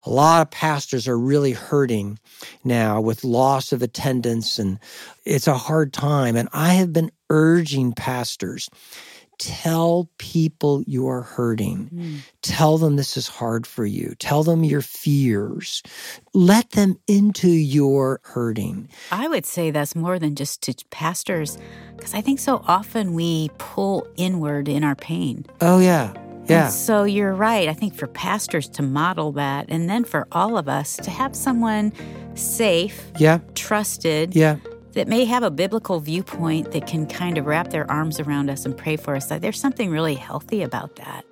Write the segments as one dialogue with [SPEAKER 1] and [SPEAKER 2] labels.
[SPEAKER 1] A lot of pastors are really hurting now with loss of attendance, and it's a hard time. And I have been urging pastors, tell people you are hurting. Tell them this is hard for you. Tell them your fears. Let them into your hurting.
[SPEAKER 2] I would say that's more than just to pastors, because I think so often we pull inward in our pain.
[SPEAKER 1] Oh, yeah. Yeah.
[SPEAKER 2] And so you're right. I think for pastors to model that, and then for all of us to have someone safe, trusted, that may have a biblical viewpoint that can kind of wrap their arms around us and pray for us. Like, there's something really healthy about that.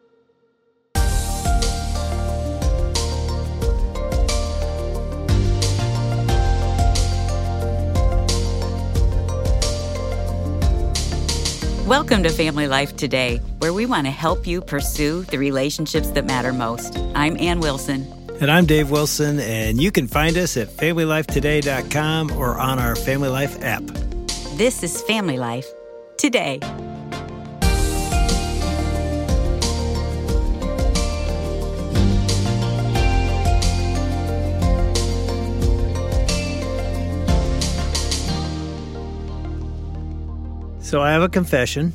[SPEAKER 2] Welcome to Family Life Today, where we want to help you pursue the relationships that matter most. I'm Ann Wilson.
[SPEAKER 3] And I'm Dave Wilson, and you can find us at FamilyLifeToday.com or on our Family Life app.
[SPEAKER 2] This is Family Life Today.
[SPEAKER 3] So I have a confession.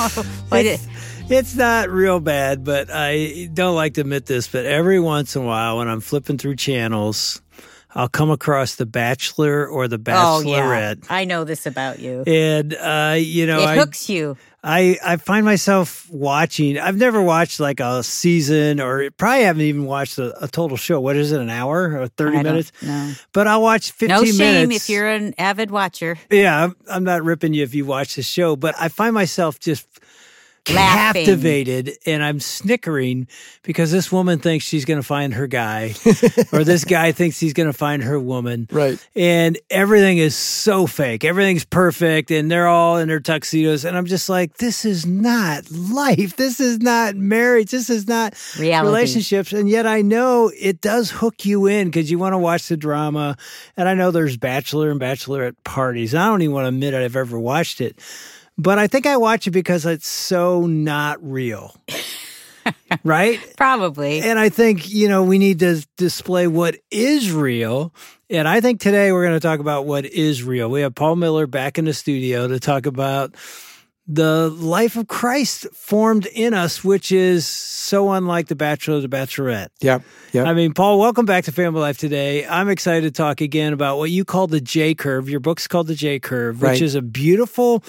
[SPEAKER 3] It's not real bad, but I don't like to admit this, but every once in a while when I'm flipping through channels, I'll come across The Bachelor or The Bachelorette.
[SPEAKER 2] Oh, yeah. I know this about you.
[SPEAKER 3] And,
[SPEAKER 2] it hooks you.
[SPEAKER 3] I find myself watching. I've never watched like a season, or probably haven't even watched a total show. What is it, an hour or 30 minutes?
[SPEAKER 2] No.
[SPEAKER 3] But I'll watch 15 minutes.
[SPEAKER 2] No shame if you're an avid watcher.
[SPEAKER 3] Yeah, I'm not ripping you if you watch the show, but I find myself just
[SPEAKER 2] laughing,
[SPEAKER 3] captivated, and I'm snickering because this woman thinks she's going to find her guy, or this guy thinks he's going to find her woman.
[SPEAKER 1] Right.
[SPEAKER 3] And everything is so fake. Everything's perfect, and they're all in their tuxedos. And I'm just like, this is not life. This is not marriage. This is not
[SPEAKER 2] reality.
[SPEAKER 3] Relationships. And yet I know it does hook you in because you want to watch the drama. And I know there's bachelor and bachelorette parties. I don't even want to admit I've ever watched it. But I think I watch it because it's so not real, right?
[SPEAKER 2] Probably.
[SPEAKER 3] And I think, we need to display what is real. And I think today we're going to talk about what is real. We have Paul Miller back in the studio to talk about the life of Christ formed in us, which is so unlike The Bachelor or The Bachelorette.
[SPEAKER 1] Yeah.
[SPEAKER 3] I mean, Paul, welcome back to Family Life Today. I'm excited to talk again about what you call the J Curve. Your book's called the J Curve, which is a beautiful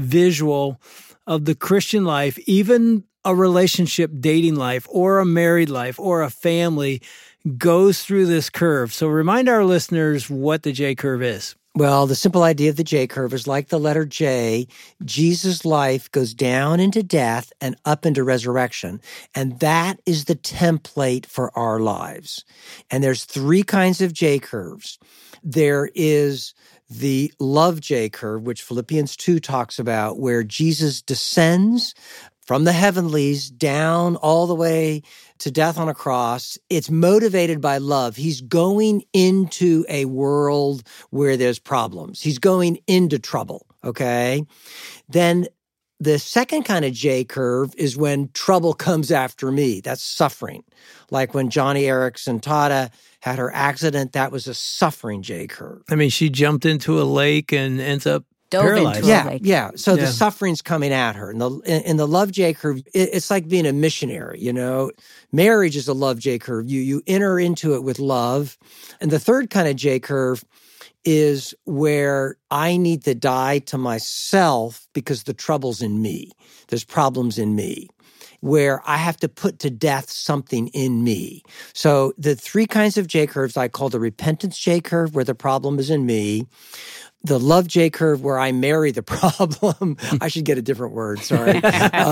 [SPEAKER 3] visual of the Christian life, even a relationship, dating life, or a married life, or a family goes through this curve. So remind our listeners what the J Curve is.
[SPEAKER 1] Well, the simple idea of the J curve is like the letter J. Jesus' life goes down into death and up into resurrection. And that is the template for our lives. And there's three kinds of J curves. There is the love J curve, which Philippians 2 talks about, where Jesus descends from the heavenlies down all the way to death on a cross. It's motivated by love. He's going into a world where there's problems. He's going into trouble, okay? Then the second kind of J curve is when trouble comes after me. That's suffering. Like when Johnny Erickson Tada had her accident, that was a suffering J curve.
[SPEAKER 3] I mean, she jumped into a lake and ends up paralyzed.
[SPEAKER 1] Yeah. So the suffering's coming at her. In the love J curve, it's like being a missionary, Marriage is a love J curve. You enter into it with love. And the third kind of J curve is where I need to die to myself because the trouble's in me. There's problems in me, where I have to put to death something in me. So the three kinds of J curves I call the repentance J curve, where the problem is in me, the love J curve, where I marry the problem. I should get a different word, sorry.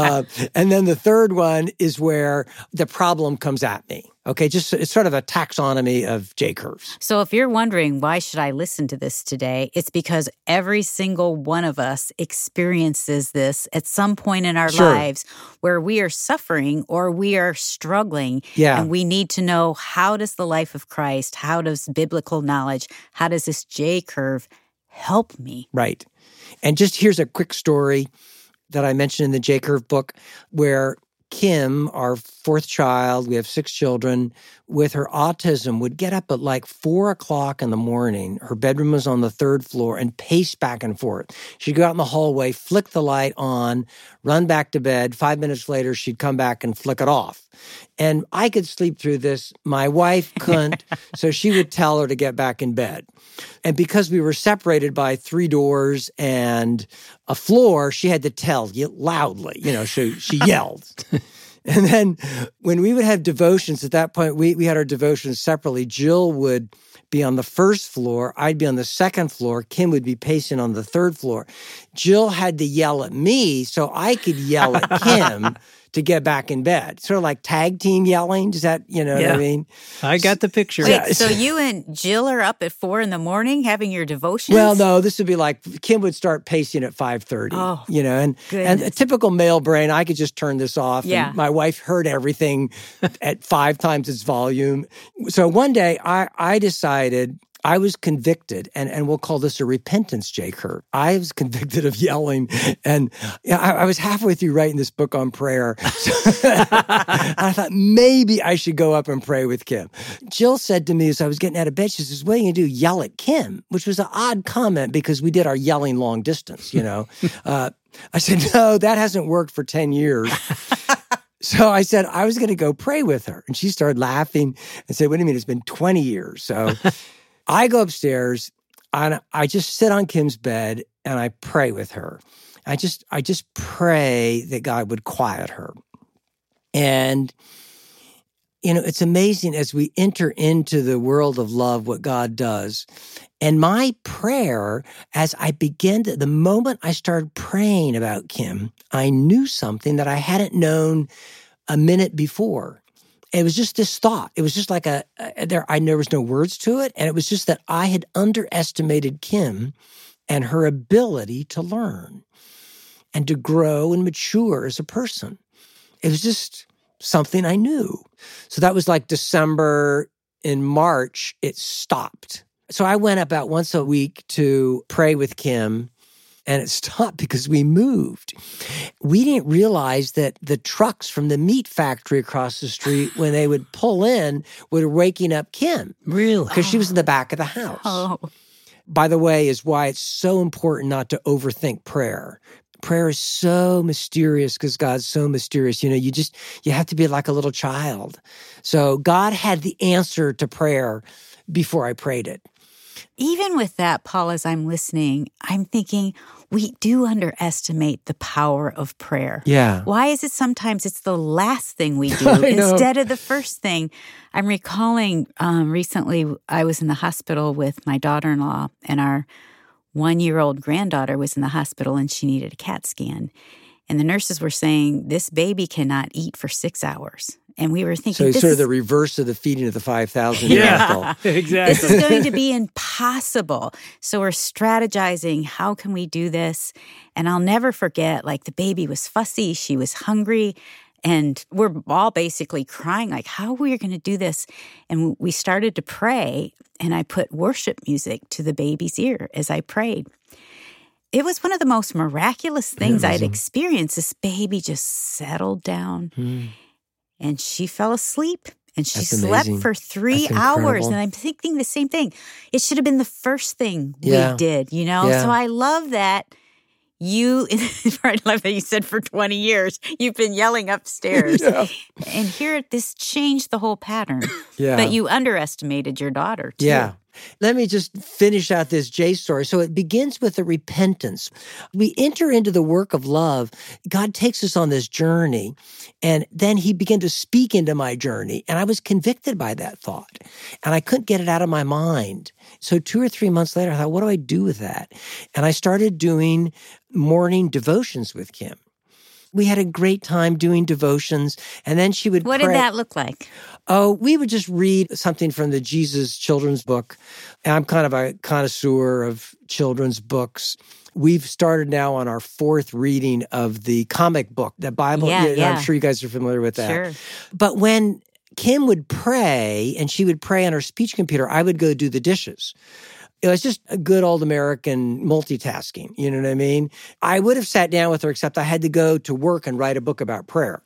[SPEAKER 1] And then the third one is where the problem comes at me. Okay, it's sort of a taxonomy of J curves.
[SPEAKER 2] So if you're wondering, why should I listen to this today? It's because every single one of us experiences this at some point in our lives where we are suffering or we are struggling.
[SPEAKER 1] Yeah.
[SPEAKER 2] And we need to know, how does the life of Christ, how does biblical knowledge, how does this J curve help me?
[SPEAKER 1] Right. And just here's a quick story that I mentioned in the J curve book, where Kim, our fourth child, we have 6 children, with her autism, would get up at like 4 o'clock in the morning. Her bedroom was on the 3rd floor and pace back and forth. She'd go out in the hallway, flick the light on, run back to bed. 5 minutes later, she'd come back and flick it off. And I could sleep through this. My wife couldn't, so she would tell her to get back in bed. And because we were separated by 3 doors and a floor, she had to tell loudly. She yelled. And then when we would have devotions, at that point, we had our devotions separately. Jill would be on the 1st floor. I'd be on the 2nd floor. Kim would be pacing on the 3rd floor. Jill had to yell at me so I could yell at Kim to get back in bed. Sort of like tag team yelling. Does that, what I mean?
[SPEAKER 3] I got the picture.
[SPEAKER 2] Wait, so you and Jill are up at 4 a.m. having your devotions?
[SPEAKER 1] Well, no, this would be like, Kim would start pacing at 5:30, and a typical male brain, I could just turn this off.
[SPEAKER 2] Yeah.
[SPEAKER 1] And my wife heard everything at 5 times its volume. So one day I decided, I was convicted, and we'll call this a repentance J curve. I was convicted of yelling, and I was halfway through writing this book on prayer. So I thought maybe I should go up and pray with Kim. Jill said to me as I was getting out of bed, she says, "What are you going to do, yell at Kim?" Which was an odd comment because we did our yelling long distance, I said, "No, that hasn't worked for 10 years." So I said I was going to go pray with her. And she started laughing and said, "What do you mean? It's been 20 years. So I go upstairs and I just sit on Kim's bed and I pray with her. I just pray that God would quiet her. And, it's amazing as we enter into the world of love, what God does. And my prayer, as I began the moment I started praying about Kim, I knew something that I hadn't known a minute before. It was just this thought. It was just like there was no words to it. And it was just that I had underestimated Kim and her ability to learn and to grow and mature as a person. It was just something I knew. So that was like December. In March, it stopped. So I went about once a week to pray with Kim, and it stopped because we moved. We didn't realize that the trucks from the meat factory across the street, when they would pull in, were waking up Kim.
[SPEAKER 3] Really?
[SPEAKER 1] Because she was in the back of the house.
[SPEAKER 2] Oh.
[SPEAKER 1] By the way, is why it's so important not to overthink prayer. Prayer is so mysterious because God's so mysterious. You have to be like a little child. So God had the answer to prayer before I prayed it.
[SPEAKER 2] Even with that, Paul, as I'm listening, I'm thinking we do underestimate the power of prayer.
[SPEAKER 1] Yeah.
[SPEAKER 2] Why is it sometimes it's the last thing we do instead of the first thing? I'm recalling recently I was in the hospital with my daughter-in-law, and our 1-year-old granddaughter was in the hospital and she needed a CAT scan. And the nurses were saying, this baby cannot eat for 6 hours. And we were thinking,
[SPEAKER 1] so it's sort of the reverse of the feeding of the 5,000.
[SPEAKER 3] Yeah, exactly.
[SPEAKER 2] This is going to be impossible. So we're strategizing, how can we do this? And I'll never forget, the baby was fussy, she was hungry, and we're all basically crying, how are we going to do this? And we started to pray, and I put worship music to the baby's ear as I prayed. It was one of the most miraculous things I'd experienced. This baby just settled down, and she fell asleep, and she slept for 3 hours. And I'm thinking the same thing. It should have been the first thing we did, Yeah. So I love that. I love that you said for 20 years, you've been yelling upstairs. Yeah. And here, this changed the whole pattern. Yeah. But you underestimated your daughter, too.
[SPEAKER 1] Yeah. Let me just finish out this J story. So it begins with a repentance. We enter into the work of love. God takes us on this journey, and then he began to speak into my journey, and I was convicted by that thought, and I couldn't get it out of my mind. So 2 or 3 months later, I thought, what do I do with that? And I started doing morning devotions with Kim. We had a great time doing devotions, and then she would
[SPEAKER 2] What did that look like?
[SPEAKER 1] Oh, we would just read something from the Jesus children's book. And I'm kind of a connoisseur of children's books. We've started now on our 4th reading of the comic book, the Bible. Yeah. I'm sure you guys are familiar with that.
[SPEAKER 2] Sure.
[SPEAKER 1] But when Kim would pray, and she would pray on her speech computer, I would go do the dishes. It was just a good old American multitasking. You know what I mean? I would have sat down with her, except I had to go to work and write a book about prayer.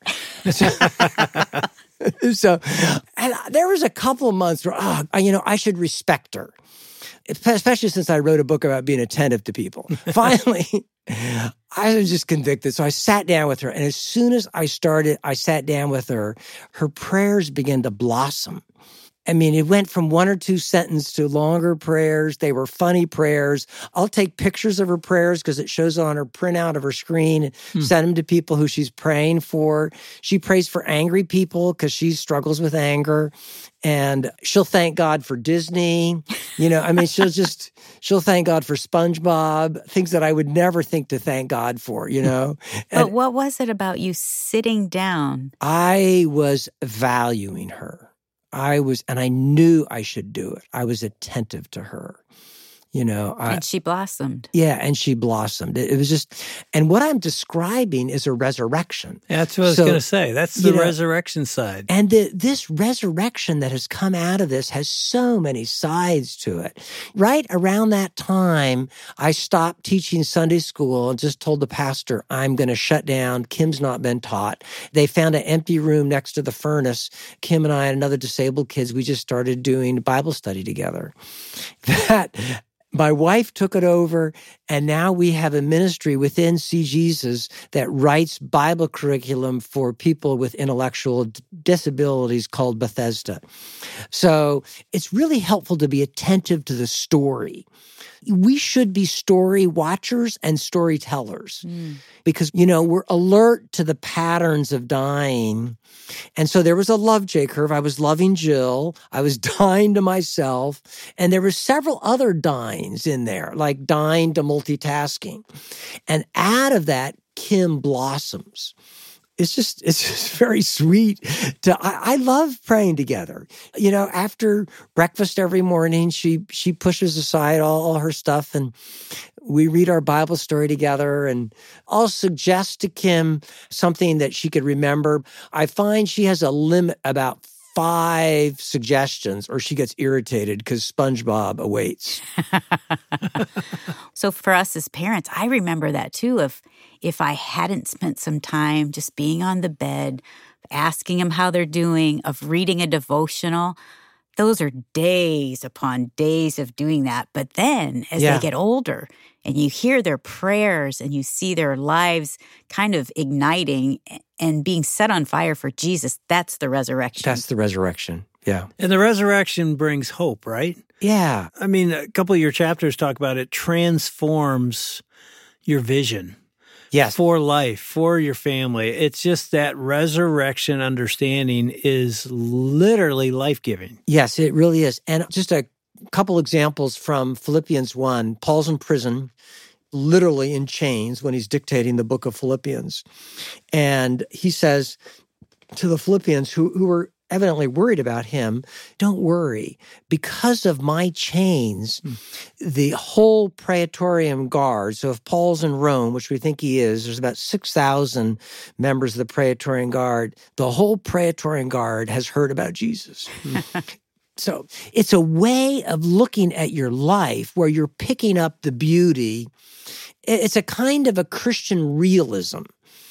[SPEAKER 1] So, and there was a couple of months where, I should respect her, especially since I wrote a book about being attentive to people. Finally, I was just convicted. So I sat down with her. And as soon as I sat down with her, her prayers began to blossom. I mean, it went from 1 or 2 sentences to longer prayers. They were funny prayers. I'll take pictures of her prayers because it shows on her printout of her screen and send them to people who she's praying for. She prays for angry people because she struggles with anger. And she'll thank God for Disney. She'll thank God for SpongeBob, things that I would never think to thank God for,
[SPEAKER 2] But what was it about you sitting down?
[SPEAKER 1] I was valuing her. And I knew I should do it. I was attentive to her,
[SPEAKER 2] and she blossomed.
[SPEAKER 1] Yeah, and she blossomed. It was just, and what I'm describing is a resurrection.
[SPEAKER 3] Yeah, that's what I was going to say. That's the resurrection side.
[SPEAKER 1] And this resurrection that has come out of this has so many sides to it. Right around that time, I stopped teaching Sunday school and just told the pastor, I'm going to shut down. Kim's not been taught. They found an empty room next to the furnace. Kim and I and another disabled kids, we just started doing Bible study together. My wife took it over, and now we have a ministry within See Jesus that writes Bible curriculum for people with intellectual disabilities called Bethesda. So it's really helpful to be attentive to the story. We should be story watchers and storytellers because, we're alert to the patterns of dying. And so there was a love J-curve. I was loving Jill. I was dying to myself. And there were several other dyings in there, like dying to multitasking. And out of that, Kim blossoms. It's just very sweet. I love praying together. After breakfast every morning, she pushes aside all her stuff and we read our Bible story together, and I'll suggest to Kim something that she could remember. I find she has a limit about 5 suggestions or she gets irritated because SpongeBob awaits.
[SPEAKER 2] So for us as parents, I remember that too. If I hadn't spent some time just being on the bed, asking them how they're doing, of reading a devotional, those are days upon days of doing that. But then as they get older and you hear their prayers and you see their lives kind of igniting and being set on fire for Jesus, that's the resurrection.
[SPEAKER 1] That's the resurrection. Yeah.
[SPEAKER 3] And the resurrection brings hope, right?
[SPEAKER 1] Yeah.
[SPEAKER 3] I mean, a couple of your chapters talk about it transforms your vision.
[SPEAKER 1] Yes.
[SPEAKER 3] For life, for your family. It's just that resurrection understanding is literally life-giving.
[SPEAKER 1] Yes, it really is. And just a couple examples from Philippians 1. Paul's in prison, literally in chains when he's dictating the book of Philippians. And he says to the Philippians who were evidently worried about him, don't worry. Because of my chains, the whole Praetorian Guard, so if Paul's in Rome, which we think he is, there's about 6,000 members of the Praetorian Guard, the whole Praetorian Guard has heard about Jesus. So it's a way of looking at your life where you're picking up the beauty. It's a kind of a Christian realism.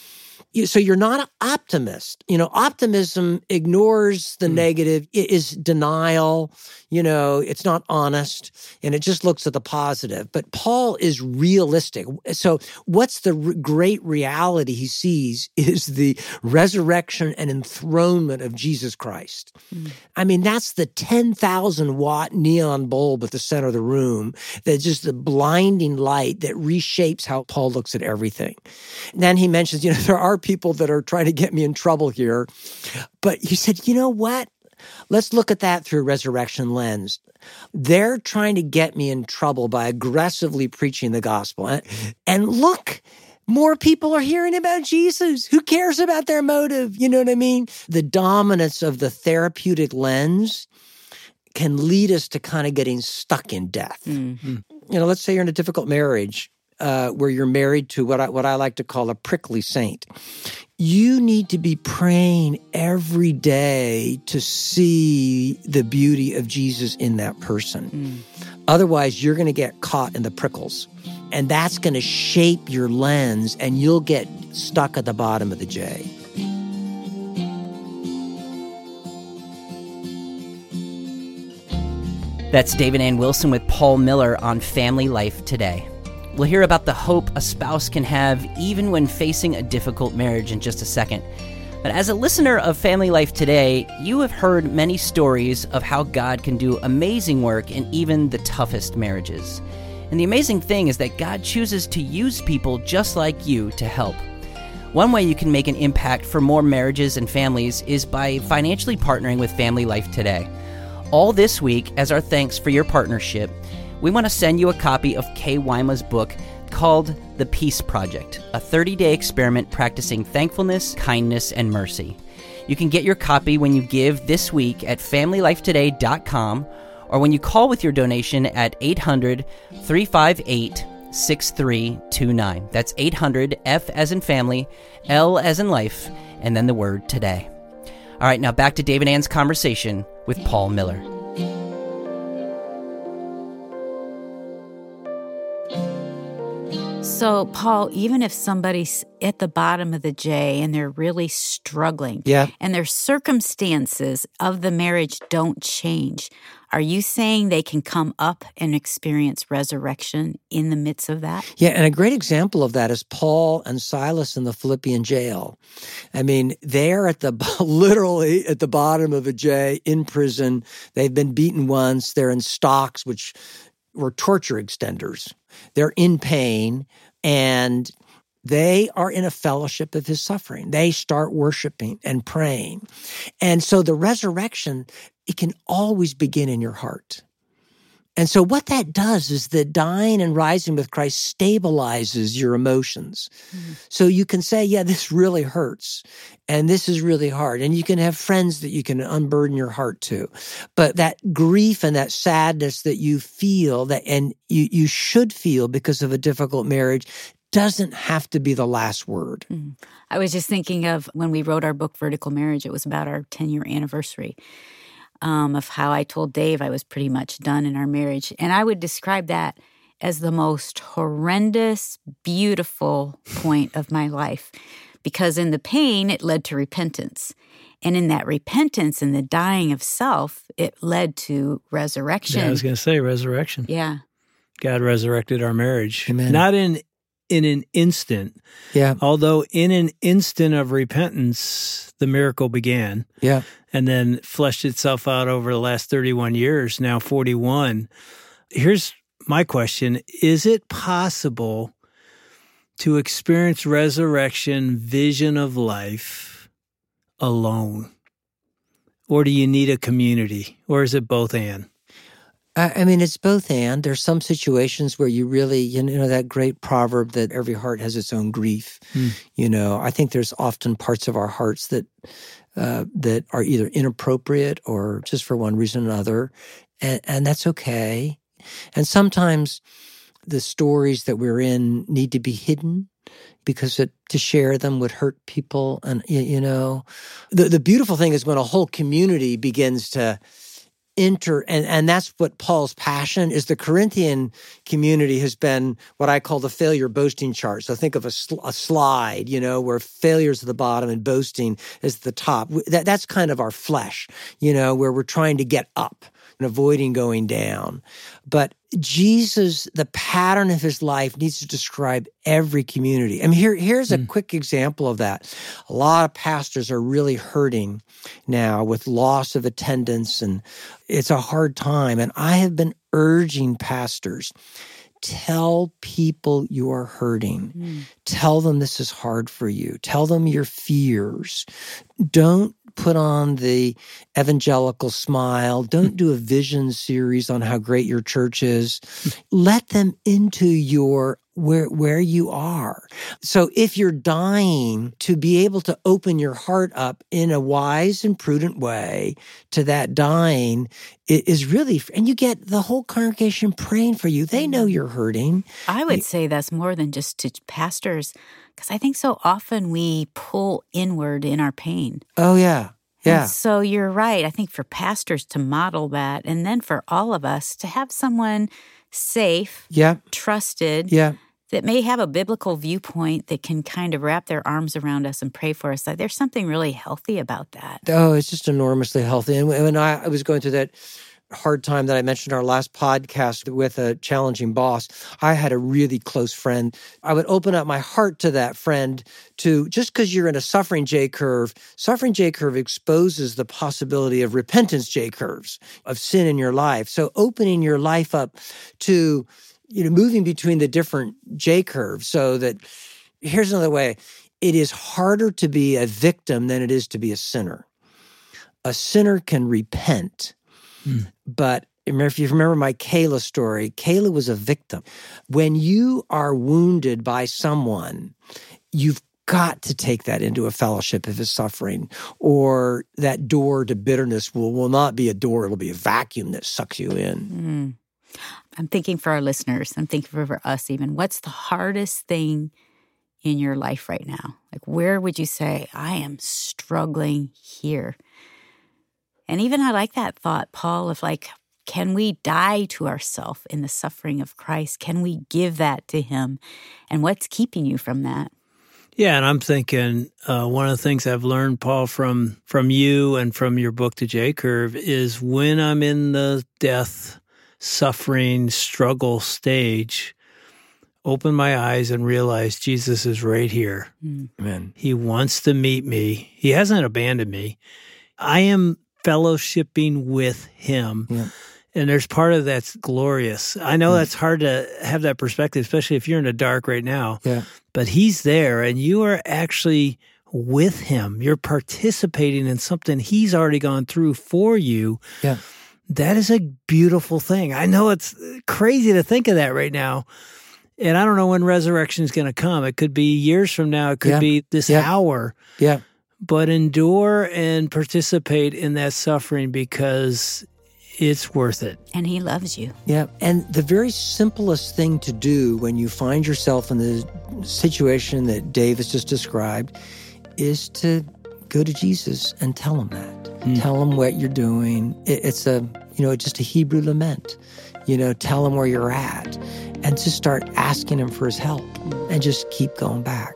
[SPEAKER 1] So you're not an optimist. Optimism ignores the negative. It is denial. It's not honest, and it just looks at the positive. But Paul is realistic. So what's the great reality he sees is the resurrection and enthronement of Jesus Christ. I mean, that's the 10,000-watt neon bulb at the center of the room. That's just the blinding light that reshapes how Paul looks at everything. And then he mentions, there are people that are trying to get me in trouble here. But he said, you know what? Let's look at that through a resurrection lens. They're trying to get me in trouble by aggressively preaching the gospel. And look, more people are hearing about Jesus. Who cares about their motive? You know what I mean? The dominance of the therapeutic lens can lead us to kind of getting stuck in death. Let's say you're in a difficult marriage. Where you're married to what I like to call a prickly saint. you need to be praying every day to see the beauty of Jesus in that person. Otherwise, you're going to get caught in the prickles. And that's going to shape your lens, and you'll get stuck at the bottom of the J.
[SPEAKER 4] That's David Ann Wilson with Paul Miller on Family Life Today. We'll hear about the hope a spouse can have even when facing a difficult marriage in just a second. But as a listener of Family Life Today, you have heard many stories of how God can do amazing work in even the toughest marriages. And the amazing thing is that God chooses to use people just like you to help. One way you can make an impact for more marriages and families is by financially partnering with Family Life Today. All this week, as our thanks for your partnership, we want to send you a copy of Kay Weima's book called The Peace Project, a 30-day experiment practicing thankfulness, kindness, and mercy. You can get your copy when you give this week at FamilyLifeToday.com or when you call with your donation at 800-358-6329. That's 800, F as in family, L as in life, and then the word today. All right, now back to Dave and Ann's conversation with Paul Miller.
[SPEAKER 2] So, Paul, even if somebody's at the bottom of the J and they're really struggling, and their circumstances of the marriage don't change, are you saying they can come up and experience resurrection in the midst of that?
[SPEAKER 1] Yeah, and a great example of that is Paul and Silas in the Philippian jail. I mean, they're literally at the bottom of a J in prison. They've been beaten once. They're in stocks, which were torture extenders. They're in pain, and they are in a fellowship of his suffering. They start worshiping and praying. And so the resurrection, it can always begin in your heart. And so what that does is that dying and rising with Christ stabilizes your emotions. So you can say, yeah, this really hurts, and this is really hard. And you can have friends that you can unburden your heart to. But that grief and that sadness that you feel, that and you should feel because of a difficult marriage, doesn't have to be the last word.
[SPEAKER 2] I was just thinking of when we wrote our book, Vertical Marriage, it was about our 10-year anniversary. Of how I told Dave I was pretty much done in our marriage. And I would describe that as the most horrendous, beautiful point of my life. Because in the pain, it led to repentance. And in that repentance and the dying of self, it led to resurrection.
[SPEAKER 3] Yeah, I was going to say resurrection.
[SPEAKER 2] Yeah.
[SPEAKER 3] God resurrected our marriage.
[SPEAKER 1] Amen.
[SPEAKER 3] Not in an instant.
[SPEAKER 1] Yeah.
[SPEAKER 3] Although in an instant of repentance, the miracle began.
[SPEAKER 1] Yeah.
[SPEAKER 3] And then fleshed itself out over the last 31 years, now 41. Here's my question. Is it possible to experience resurrection, vision of life alone? Or do you need a community? Or is it both and?
[SPEAKER 1] I mean, it's both and. There's some situations where you really, that great proverb that every heart has its own grief. I think there's often parts of our hearts that are either inappropriate or just for one reason or another, and that's okay. And sometimes the stories that we're in need to be hidden because to share them would hurt people. And, the beautiful thing is when a whole community begins to enter, and that's what Paul's passion is. The Corinthian community has been what I call the failure boasting chart. So think of a slide, where failure is at the bottom and boasting is at the top. That's kind of our flesh, where we're trying to get up and avoiding going down. But Jesus, the pattern of his life needs to describe every community. I mean, here's a quick example of that. A lot of pastors are really hurting now with loss of attendance, and it's a hard time. And I have been urging pastors, tell people you are hurting. Tell them this is hard for you. Tell them your fears. Don't put on the evangelical smile. Don't do a vision series on how great your church is. Let them into your where you are. So if you're dying, to be able to open your heart up in a wise and prudent way to that dying is really, and you get the whole congregation praying for you. They know you're hurting.
[SPEAKER 2] I would say that's more than just to pastors, because I think so often we pull inward in our pain.
[SPEAKER 1] Oh, yeah. Yeah.
[SPEAKER 2] And so you're right. I think for pastors to model that, and then for all of us to have someone safe, trusted, that may have a biblical viewpoint that can kind of wrap their arms around us and pray for us. Like, there's something really healthy about that.
[SPEAKER 1] Oh, it's just enormously healthy. And when I was going through that hard time that I mentioned in our last podcast with a challenging boss, I had a really close friend. I would open up my heart to that friend to, just because you're in a suffering J-curve exposes the possibility of repentance J-curves, of sin in your life. So opening your life up to, moving between the different J-curves, so that, here's another way, it is harder to be a victim than it is to be a sinner. A sinner can repent. But if you remember my Kayla story, Kayla was a victim. When you are wounded by someone, you've got to take that into a fellowship if it's suffering, or that door to bitterness will not be a door, it'll be a vacuum that sucks you in.
[SPEAKER 2] I'm thinking for our listeners, I'm thinking for us even, what's the hardest thing in your life right now? Like, where would you say, I am struggling here? And even I like that thought, Paul, of like, can we die to ourselves in the suffering of Christ? Can we give that to him? And what's keeping you from that?
[SPEAKER 3] Yeah, and I'm thinking one of the things I've learned, Paul, from you and from your book, The J-Curve, is when I'm in the death, suffering, struggle stage, open my eyes and realize Jesus is right here.
[SPEAKER 1] Amen.
[SPEAKER 3] He wants to meet me. He hasn't abandoned me. I am fellowshipping with him. Yeah. And there's part of that's glorious. I know that's hard to have that perspective, especially if you're in the dark right now. Yeah. But he's there, and you are actually with him. You're participating in something he's already gone through for you. Yeah. That is a beautiful thing. I know it's crazy to think of that right now. And I don't know when resurrection is going to come. It could be years from now. It could be this hour. Yeah. But endure and participate in that suffering because it's worth it.
[SPEAKER 2] And he loves you.
[SPEAKER 1] Yeah. And the very simplest thing to do when you find yourself in the situation that Dave has just described is to go to Jesus and tell him that. Tell him what you're doing. It's just a Hebrew lament. Tell him where you're at and just start asking him for his help and just keep going back.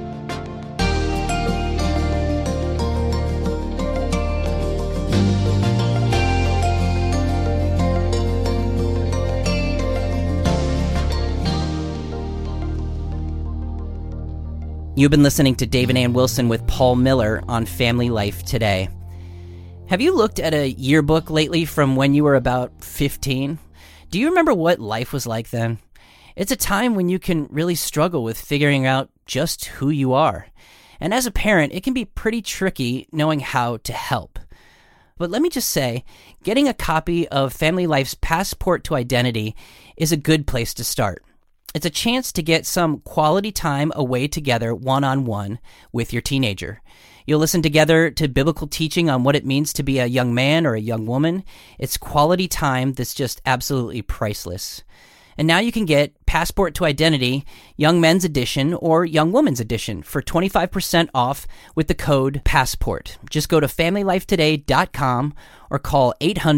[SPEAKER 4] You've been listening to Dave and Ann Wilson with Paul Miller on Family Life Today. Have you looked at a yearbook lately from when you were about 15? Do you remember what life was like then? It's a time when you can really struggle with figuring out just who you are. And as a parent, it can be pretty tricky knowing how to help. But let me just say, getting a copy of Family Life's Passport to Identity is a good place to start. It's a chance to get some quality time away together one-on-one with your teenager. You'll listen together to biblical teaching on what it means to be a young man or a young woman. It's quality time that's just absolutely priceless. And now you can get Passport to Identity, Young Men's Edition or Young Women's Edition for 25% off with the code PASSPORT. Just go to FamilyLifeToday.com or call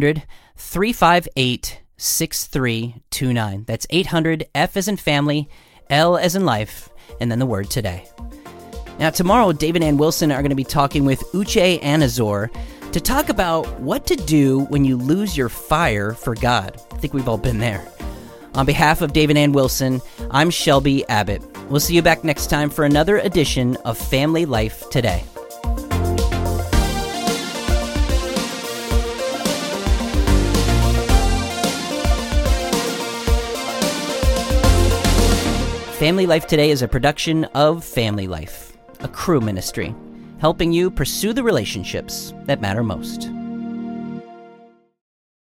[SPEAKER 4] 800-358-6329. That's 800, F as in family, L as in life, and then the word today. Now, tomorrow, Dave and Ann Wilson are going to be talking with Uche Anazor to talk about what to do when you lose your fire for God. I think we've all been there. On behalf of Dave and Ann Wilson, I'm Shelby Abbott. We'll see you back next time for another edition of Family Life Today. Family Life Today is a production of Family Life, a Cru ministry, helping you pursue the relationships that matter most.